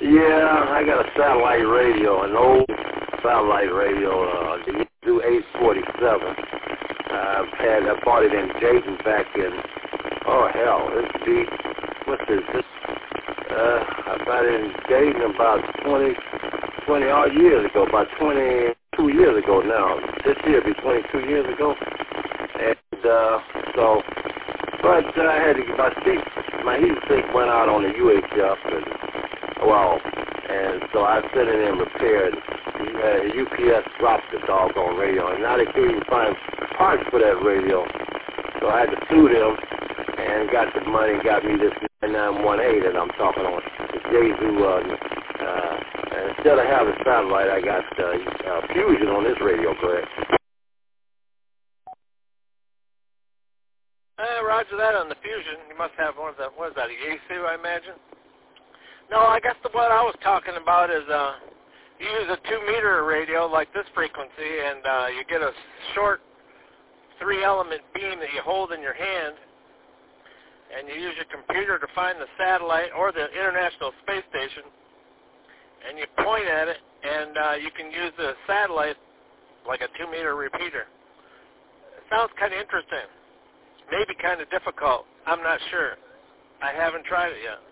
Yeah, I got a satellite radio, an old satellite radio, the U847. I bought it in Dayton back in, I bought it in Dayton about 20 odd years ago, about 22 years ago now. This year will be 22 years ago. And I had to get my heat sink went out on the UHF, and so I sent it in repaired. UPS dropped the doggone radio, and now they couldn't even find parts for that radio. So I had to sue them and got the money and got me this 9918 that I'm talking on. The Jesu, and instead of having satellite, I got Fusion on this radio, correct? Roger that on the Fusion. You must have one of the, what is that, a Yaesu, I imagine? No, I guess what I was talking about is you use a 2-meter radio like this frequency, and you get a short 3-element beam that you hold in your hand, and you use your computer to find the satellite or the International Space Station, and you point at it, and you can use the satellite like a 2-meter repeater. It sounds kind of interesting. Maybe kind of difficult. I'm not sure. I haven't tried it yet.